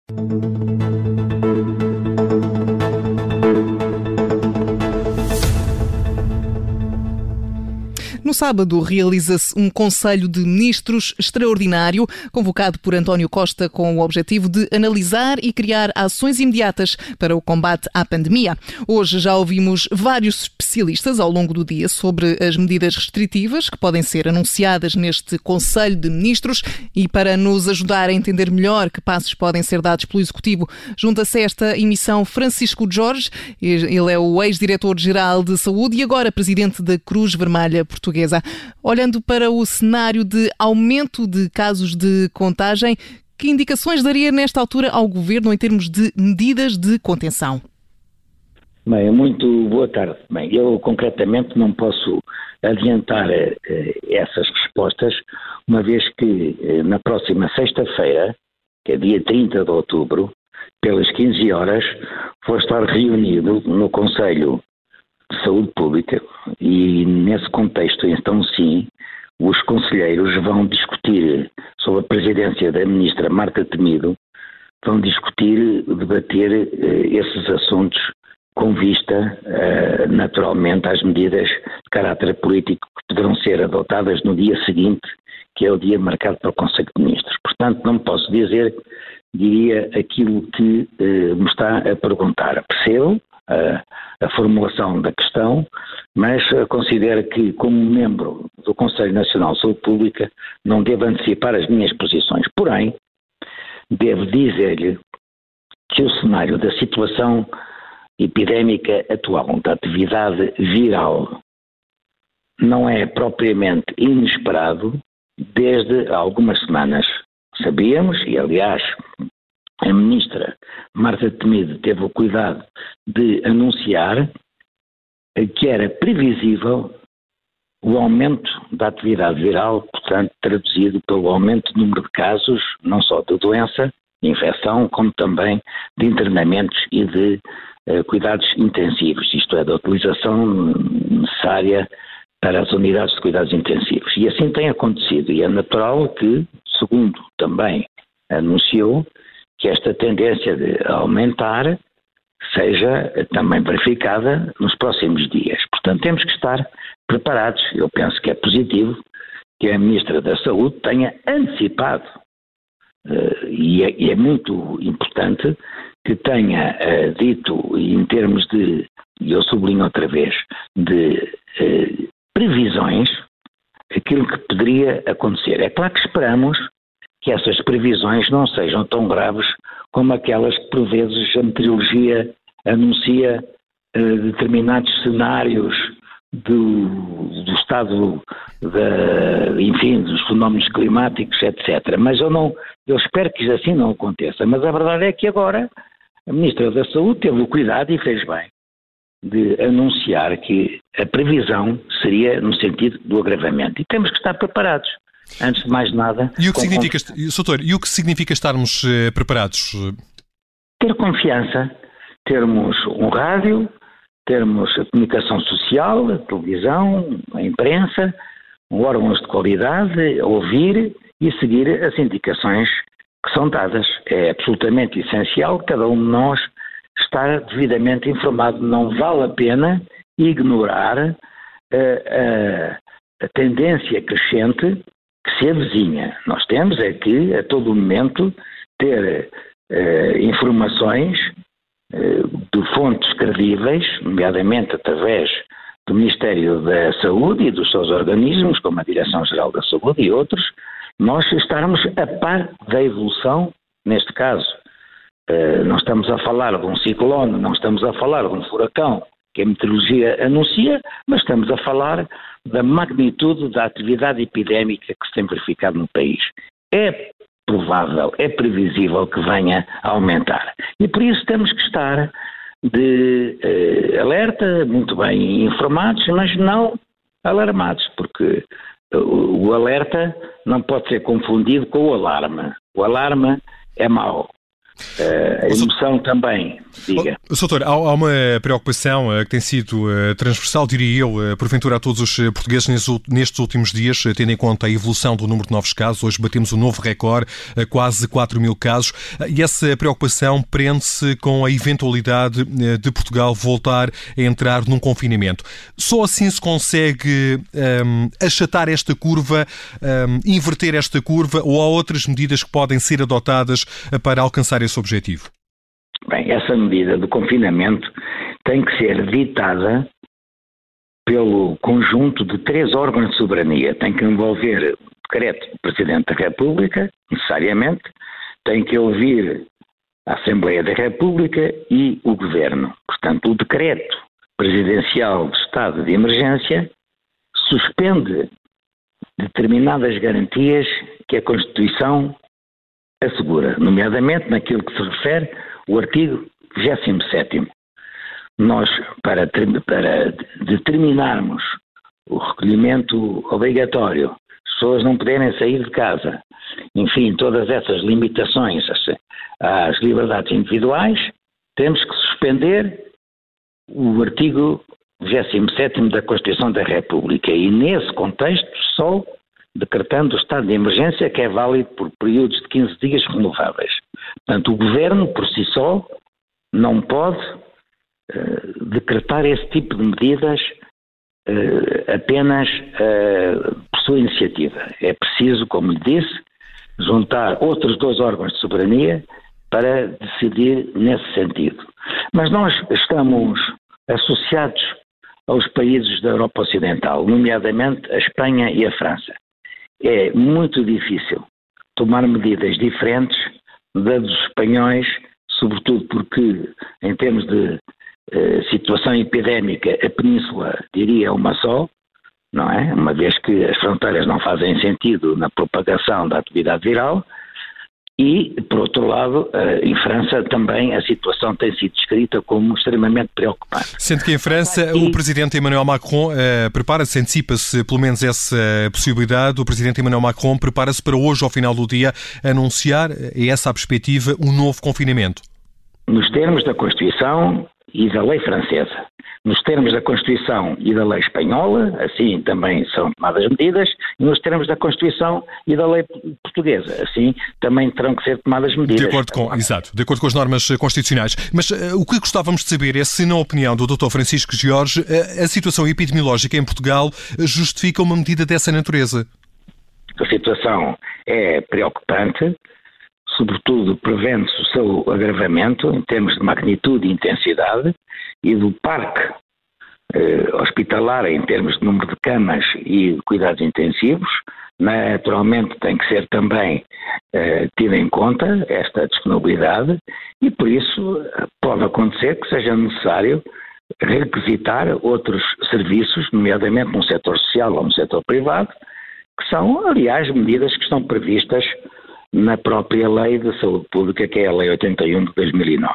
No sábado realiza-se um Conselho de Ministros extraordinário, convocado por António Costa com o objetivo de analisar e criar ações imediatas para o combate à pandemia. Hoje já ouvimos vários especialistas ao longo do dia sobre as medidas restritivas que podem ser anunciadas neste Conselho de Ministros e para nos ajudar a entender melhor que passos podem ser dados pelo Executivo, junta-se a esta emissão Francisco Jorge. Ele é o ex-diretor-geral de Saúde e agora presidente da Cruz Vermelha Portuguesa. Olhando para o cenário de aumento de casos de contagem, que indicações daria nesta altura ao Governo em termos de medidas de contenção? Bem, muito boa tarde. Bem, eu concretamente não posso adiantar essas respostas, uma vez que na próxima sexta-feira, que é dia 30 de outubro, pelas 15 horas, vou estar reunido no Conselho de Saúde Pública e nesse contexto, então sim, os conselheiros vão discutir, sob a presidência da ministra Marta Temido, vão debater esses assuntos com vista, naturalmente, às medidas de caráter político que poderão ser adotadas no dia seguinte, que é o dia marcado para o Conselho de Ministros. Portanto, não posso diria aquilo que me está a perguntar. Percebo a formulação da questão, mas considero que, como membro do Conselho Nacional de Saúde Pública, não devo antecipar as minhas posições. Porém, devo dizer-lhe que o cenário da situação epidémica atual, da atividade viral, não é propriamente inesperado desde há algumas semanas. Sabíamos, e aliás a ministra Marta Temido teve o cuidado de anunciar que era previsível o aumento da atividade viral, portanto traduzido pelo aumento do número de casos, não só de doença, de infecção, como também de internamentos e de cuidados intensivos, isto é, da utilização necessária para as unidades de cuidados intensivos. E assim tem acontecido, e é natural que, segundo também anunciou, que esta tendência de aumentar seja também verificada nos próximos dias. Portanto, temos que estar preparados. Eu penso que é positivo que a Ministra da Saúde tenha antecipado, e é muito importante que tenha dito, em termos de, e eu sublinho outra vez, de previsões, aquilo que poderia acontecer. É claro que esperamos que essas previsões não sejam tão graves como aquelas que por vezes a meteorologia anuncia determinados cenários do estado dos fenómenos climáticos, etc. Mas eu espero que assim não aconteça. Mas a verdade é que agora a Ministra da Saúde teve o cuidado e fez bem de anunciar que a previsão seria no sentido do agravamento. E temos que estar preparados. Antes de mais nada... E o que significa estarmos preparados? Ter confiança, termos um rádio, termos a comunicação social, a televisão, a imprensa, órgãos de qualidade, ouvir e seguir as indicações que são dadas. É absolutamente essencial cada um de nós estar devidamente informado. Não vale a pena ignorar a tendência crescente que se avizinha. Nós temos é que, a todo momento, ter informações de fontes credíveis, nomeadamente através do Ministério da Saúde e dos seus organismos, como a Direção-Geral da Saúde e outros, nós estarmos a par da evolução, neste caso. Não estamos a falar de um ciclone, não estamos a falar de um furacão, que a meteorologia anuncia, mas estamos a falar da magnitude da atividade epidémica que se tem verificado no país. É provável, é previsível que venha a aumentar. E por isso temos que estar de alerta, muito bem informados, mas não alarmados, porque o alerta não pode ser confundido com o alarme. O alarme é mau. A emoção também, diga. Soutor, há uma preocupação que tem sido transversal, diria eu, porventura a todos os portugueses nestes últimos dias, tendo em conta a evolução do número de novos casos. Hoje batemos um novo recorde, quase 4.000 casos, e essa preocupação prende-se com a eventualidade de Portugal voltar a entrar num confinamento. Só assim se consegue achatar esta curva, inverter esta curva, ou há outras medidas que podem ser adotadas para alcançar esse objetivo? Bem, essa medida do confinamento tem que ser ditada pelo conjunto de 3 órgãos de soberania. Tem que envolver o decreto do Presidente da República, necessariamente, tem que ouvir a Assembleia da República e o Governo. Portanto, o decreto presidencial de estado de emergência suspende determinadas garantias que a Constituição assegura, nomeadamente naquilo que se refere ao artigo 27º. Nós, para determinarmos o recolhimento obrigatório, as pessoas não poderem sair de casa, enfim, todas essas limitações às liberdades individuais, temos que suspender o artigo 27º da Constituição da República e, nesse contexto, só decretando o estado de emergência, que é válido por períodos de 15 dias renováveis. Portanto, o Governo, por si só, não pode decretar esse tipo de medidas apenas por sua iniciativa. É preciso, como lhe disse, juntar outros 2 órgãos de soberania para decidir nesse sentido. Mas nós estamos associados aos países da Europa Ocidental, nomeadamente a Espanha e a França. É muito difícil tomar medidas diferentes das dos espanhóis, sobretudo porque, em termos de situação epidémica, a Península, diria, uma só, não é? Uma vez que as fronteiras não fazem sentido na propagação da atividade viral. E, por outro lado, em França também a situação tem sido descrita como extremamente preocupante. Sendo que em França o Presidente Emmanuel Macron prepara-se, antecipa-se pelo menos essa possibilidade, o Presidente Emmanuel Macron prepara-se para hoje, ao final do dia, anunciar, é essa a perspectiva, um novo confinamento. Nos termos da Constituição e da lei francesa. Nos termos da Constituição e da lei espanhola, assim também são tomadas medidas, e nos termos da Constituição e da lei portuguesa, assim também terão que ser tomadas medidas. De acordo com as normas constitucionais. Mas o que gostávamos de saber é se, na opinião do Dr. Francisco Jorge, a situação epidemiológica em Portugal justifica uma medida dessa natureza. A situação é preocupante, sobretudo prevendo-se o seu agravamento em termos de magnitude e intensidade, e do parque hospitalar em termos de número de camas e de cuidados intensivos. Naturalmente tem que ser também tida em conta esta disponibilidade e por isso pode acontecer que seja necessário requisitar outros serviços, nomeadamente no setor social ou no setor privado, que são, aliás, medidas que estão previstas na própria Lei de Saúde Pública, que é a Lei 81 de 2009.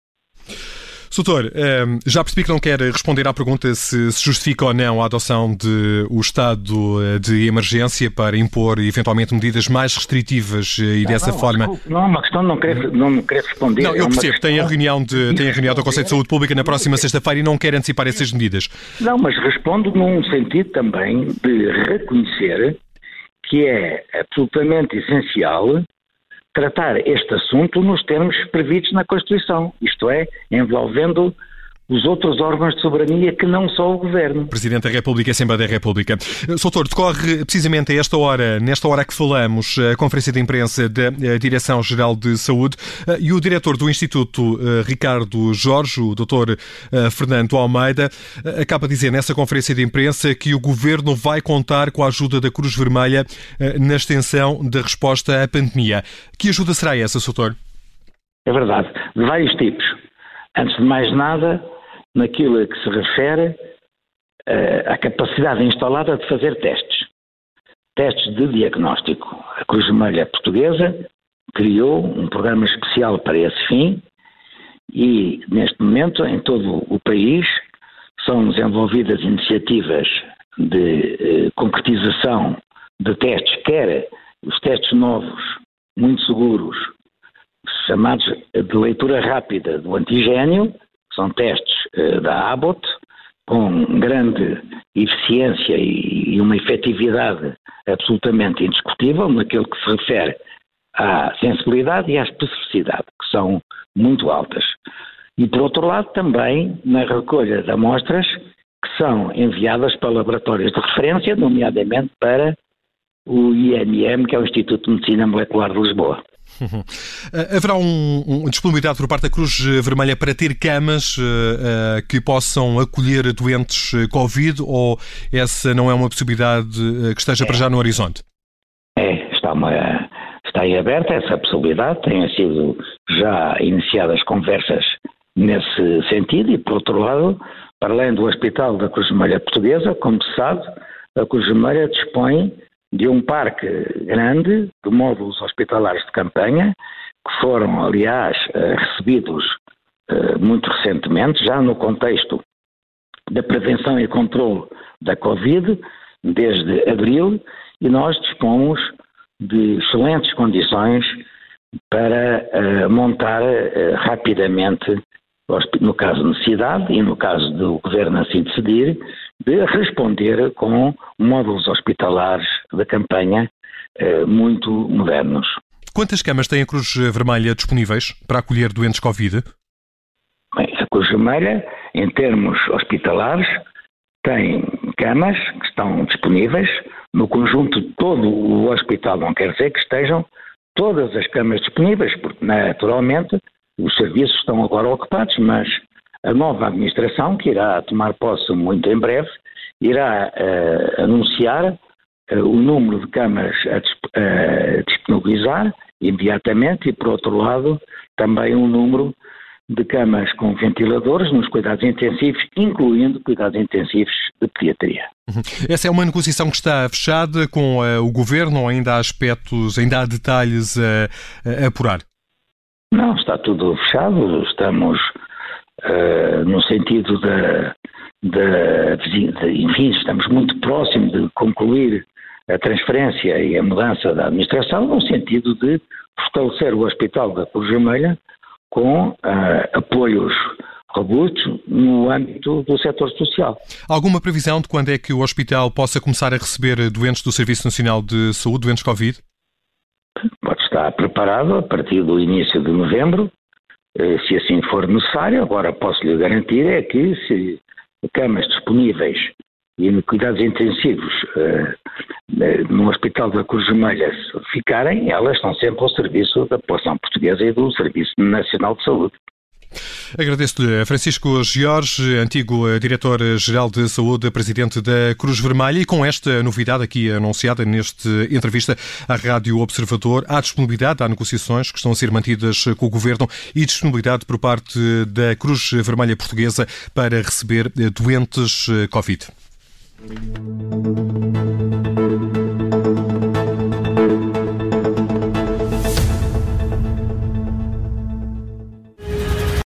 Soutor, já percebi que não quer responder à pergunta se justifica ou não a adoção do estado de emergência para impor eventualmente medidas mais restritivas e dessa forma... Não é uma questão de não querer responder. Não, eu percebo, tem a reunião do Conselho de Saúde Pública na próxima sexta-feira e não quer antecipar essas medidas. Não, mas respondo num sentido também de reconhecer que é absolutamente essencial tratar este assunto nos termos previstos na Constituição, isto é, envolvendo os outros órgãos de soberania que não só o Governo. Presidente da República e Assembleia da República. Soutor, decorre precisamente a esta hora, nesta hora que falamos, a conferência de imprensa da Direção-Geral de Saúde e o diretor do Instituto, Ricardo Jorge, o Dr. Fernando Almeida, acaba de dizer nessa conferência de imprensa que o Governo vai contar com a ajuda da Cruz Vermelha na extensão da resposta à pandemia. Que ajuda será essa, Soutor? É verdade, de vários tipos. Antes de mais nada, naquilo que se refere à capacidade instalada de fazer testes de diagnóstico. A Cruz Vermelha Portuguesa criou um programa especial para esse fim e, neste momento, em todo o país, são desenvolvidas iniciativas de concretização de testes, quer os testes novos, muito seguros, chamados de leitura rápida do antigénio, que são testes da Abbott, com grande eficiência e uma efetividade absolutamente indiscutível naquilo que se refere à sensibilidade e à especificidade, que são muito altas. E, por outro lado, também na recolha de amostras que são enviadas para laboratórios de referência, nomeadamente para o IMM, que é o Instituto de Medicina Molecular de Lisboa. Haverá uma disponibilidade por parte da Cruz Vermelha para ter camas que possam acolher doentes Covid, ou essa não é uma possibilidade que esteja para já no horizonte? Está em aberta essa possibilidade, têm sido já iniciadas conversas nesse sentido e, por outro lado, para além do Hospital da Cruz Vermelha Portuguesa, como se sabe, a Cruz Vermelha dispõe de um parque grande de módulos hospitalares de campanha, que foram, aliás, recebidos muito recentemente, já no contexto da prevenção e controle da Covid, desde abril, e nós dispomos de excelentes condições para montar rapidamente, no caso de necessidade e no caso do Governo assim decidir, de responder com módulos hospitalares de campanha muito modernos. Quantas camas tem a Cruz Vermelha disponíveis para acolher doentes Covid? Bem, a Cruz Vermelha, em termos hospitalares, tem camas que estão disponíveis no conjunto de todo o hospital. Não quer dizer que estejam todas as camas disponíveis, porque naturalmente os serviços estão agora ocupados, mas a nova administração, que irá tomar posse muito em breve, irá anunciar o número de camas a disponibilizar imediatamente e, por outro lado, também um número de camas com ventiladores nos cuidados intensivos, incluindo cuidados intensivos de pediatria. Essa é uma negociação que está fechada com o Governo, ou ainda há aspectos, ainda há detalhes a apurar? Não, está tudo fechado. Estamos no sentido enfim, estamos muito próximos de concluir a transferência e a mudança da administração, no sentido de fortalecer o Hospital da Cruz Vermelha com apoios robustos no âmbito do setor social. Alguma previsão de quando é que o hospital possa começar a receber doentes do Serviço Nacional de Saúde, doentes Covid? Pode estar preparado a partir do início de novembro, se assim for necessário. Agora posso lhe garantir é que se camas disponíveis e cuidados intensivos no Hospital da Cruz Vermelha ficarem, elas estão sempre ao serviço da população portuguesa e do Serviço Nacional de Saúde. Agradeço-lhe, Francisco Jorge, antigo Diretor-Geral de Saúde, Presidente da Cruz Vermelha, e com esta novidade aqui anunciada nesta entrevista à Rádio Observador, há disponibilidade, há negociações que estão a ser mantidas com o Governo e disponibilidade por parte da Cruz Vermelha Portuguesa para receber doentes Covid.